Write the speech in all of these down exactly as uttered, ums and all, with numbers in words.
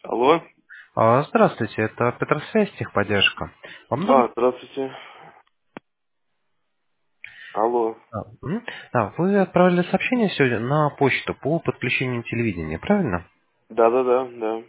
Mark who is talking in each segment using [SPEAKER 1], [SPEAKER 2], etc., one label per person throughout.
[SPEAKER 1] Алло.
[SPEAKER 2] А, Здравствуйте, это Петросвязь, техподдержка. Вам удобно?
[SPEAKER 1] А, здравствуйте. Алло.
[SPEAKER 2] Да. Мгм. Да, вы отправили сообщение сегодня на почту по подключению телевидения, правильно?
[SPEAKER 1] Да-да-да, да.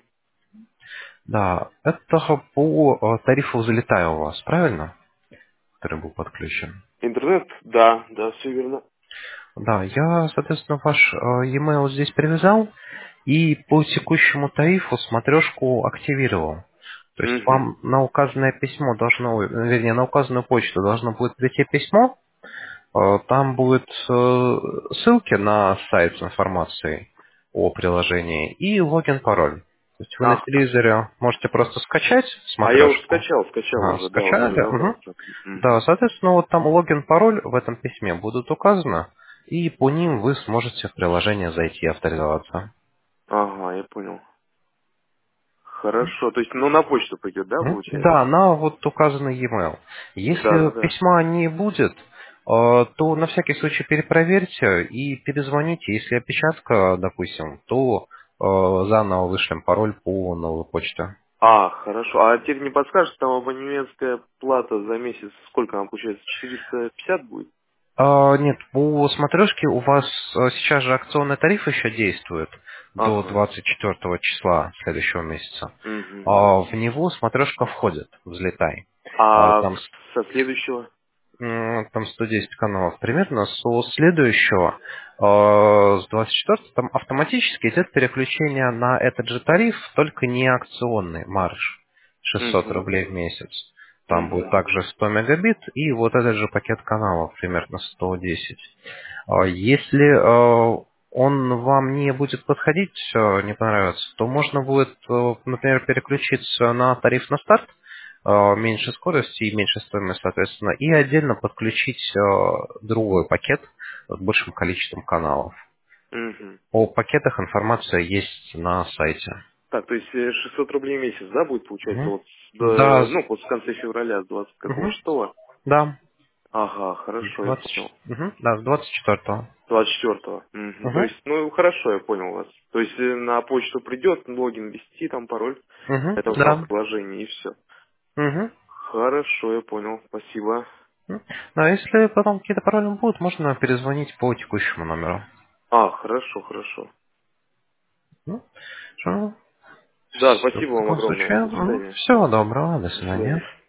[SPEAKER 2] Да, это по э, тарифу «Залетая» у вас, правильно? Который был подключен.
[SPEAKER 1] Интернет? Да, да, все верно.
[SPEAKER 2] Да, я, соответственно, ваш э, e-mail здесь привязал и по текущему тарифу смотрешку активировал. То есть
[SPEAKER 1] Угу.
[SPEAKER 2] вам на указанное письмо должно, ой, вернее, на указанную почту должно будет прийти письмо. Э, Там будут э, ссылки на сайт с информацией о приложении и логин-пароль. То есть вы на
[SPEAKER 1] А,
[SPEAKER 2] телевизоре можете просто скачать
[SPEAKER 1] а я уже
[SPEAKER 2] смотрешку.
[SPEAKER 1] скачал, скачал
[SPEAKER 2] Ага,
[SPEAKER 1] уже, да, уже
[SPEAKER 2] скачали. Мгм.
[SPEAKER 1] разобрался.
[SPEAKER 2] Да,
[SPEAKER 1] Угу.
[SPEAKER 2] соответственно, вот там логин-пароль в этом письме будут указаны, и по ним вы сможете в приложение зайти и авторизоваться.
[SPEAKER 1] Ага, я понял. Хорошо, то есть, ну, на почту пойдет, да,
[SPEAKER 2] Мгм.
[SPEAKER 1] получается?
[SPEAKER 2] Да, на вот указанный e-mail. Если
[SPEAKER 1] Да-да-да.
[SPEAKER 2] письма не будет, э, то на всякий случай перепроверьте и перезвоните. Если опечатка, допустим, то э, заново вышлем пароль по новой почте.
[SPEAKER 1] А, хорошо. А теперь не подскажешь, там абонементская плата за месяц, сколько она получается? четыреста пятьдесят будет?
[SPEAKER 2] А, нет, по смотрешке у вас э, сейчас же акционный тариф еще действует до
[SPEAKER 1] Ага.
[SPEAKER 2] двадцать четвёртого числа следующего месяца.
[SPEAKER 1] Угу.
[SPEAKER 2] А, в него смотрешка входит, взлетай. А,
[SPEAKER 1] А
[SPEAKER 2] там
[SPEAKER 1] со следующего?
[SPEAKER 2] М, Там сто десять каналов примерно. Со следующего, э, с двадцать четвёртого, там автоматически идет переключение на этот же тариф, только не акционный марж. шестьсот
[SPEAKER 1] Угу.
[SPEAKER 2] рублей в месяц. Там будет
[SPEAKER 1] Угу.
[SPEAKER 2] также сто мегабит и вот этот же пакет каналов, примерно сто десять. А Если э, он вам не будет подходить, э, не понравится, то можно будет, э, например, переключиться на тариф на старт, э, меньше скорости и меньше стоимость, соответственно, и отдельно подключить э, другой пакет с большим количеством каналов.
[SPEAKER 1] Угу.
[SPEAKER 2] О пакетах информация есть на сайте.
[SPEAKER 1] Так, то есть э, шестьсот рублей в месяц, да, будет, получается,
[SPEAKER 2] Мгм.
[SPEAKER 1] вот, с-
[SPEAKER 2] Да,
[SPEAKER 1] до-
[SPEAKER 2] с-
[SPEAKER 1] ну, вот с конца февраля, с двадцать какого
[SPEAKER 2] мгм,
[SPEAKER 1] шестого?
[SPEAKER 2] да,
[SPEAKER 1] Ага,
[SPEAKER 2] с
[SPEAKER 1] хорошо, я понял.
[SPEAKER 2] двадцать, мгм, да, с двадцать четвёртого.
[SPEAKER 1] двадцать четвертого. Угу. То
[SPEAKER 2] Мгм,
[SPEAKER 1] есть, ну, хорошо, я понял вас. То есть, э, на почту придет, логин ввести, там пароль
[SPEAKER 2] мгм,
[SPEAKER 1] этого самого
[SPEAKER 2] да.
[SPEAKER 1] приложения, и все.
[SPEAKER 2] Мгм.
[SPEAKER 1] Хорошо, я понял, спасибо.
[SPEAKER 2] М. Ну, а если потом какие-то пароли будут, можно перезвонить по текущему номеру.
[SPEAKER 1] А, хорошо, хорошо.
[SPEAKER 2] Ну, что,
[SPEAKER 1] Да,
[SPEAKER 2] в
[SPEAKER 1] спасибо вам
[SPEAKER 2] таком
[SPEAKER 1] огромное.
[SPEAKER 2] случае,
[SPEAKER 1] До свидания.
[SPEAKER 2] всего доброго, до
[SPEAKER 1] До
[SPEAKER 2] свидания.
[SPEAKER 1] свидания.